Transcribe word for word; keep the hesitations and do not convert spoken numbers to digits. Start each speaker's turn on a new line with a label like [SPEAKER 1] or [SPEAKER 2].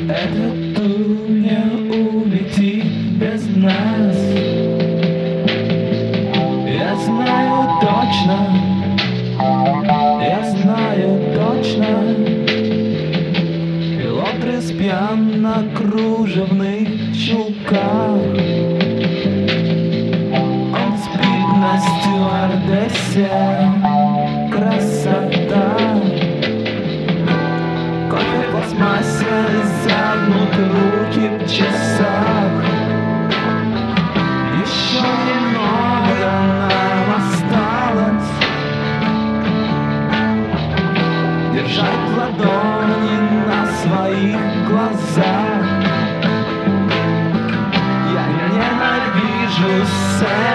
[SPEAKER 1] Этот тур не улетит без нас. Я знаю точно, я знаю точно. Пилот распьян на кружевных чулках. Он спит на стюардессе. Красота. Кофе в пластмассе, загнуты руки в часах. Еще немного нам осталось держать ладони на своих глазах. Я ненавижу секс.